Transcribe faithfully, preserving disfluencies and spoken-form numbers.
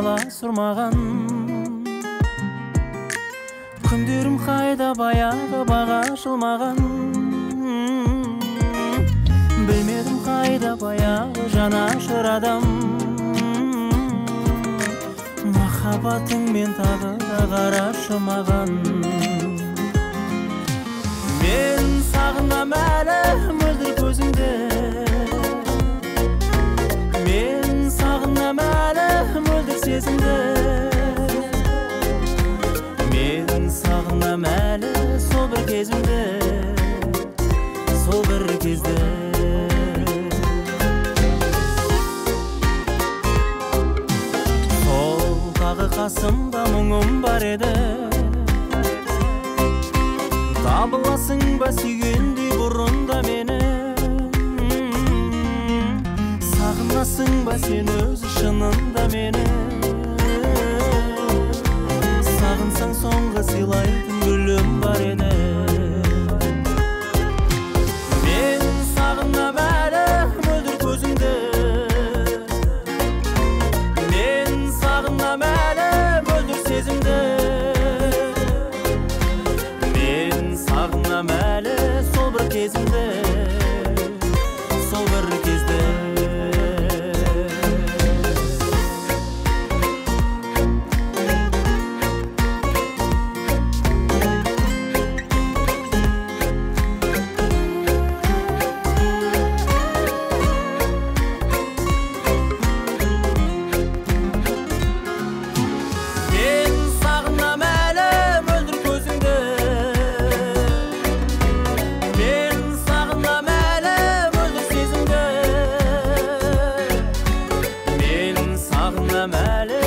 бала сурмаган. Күндөрүм кайда баягы багашылмаган. Билмедим кайда баягы жанашыр адам. Махаббатың мен тагы да карашымаган. Мен сагынам әлі мөлдір көзіңді. Мен сагынам әлі мөлдір сезімді. Мен сагынам әлі сол бір кезімді, сол бір кезді. Сол тағы қасымда мұңым бар еді. Табыласың ба сүйгендей бұрында мені? Сағынасың ба сен өзі шынында мені? Сағынсаң соңғы сыйлайтын гүлім бар еді. Мен сағынам әлі мөлдір көзіңді. Мен сағынам әлі мөлдір сезімді. Мен сағынам әлі сол бір кезімді, сол бір кезді. Sağınam əli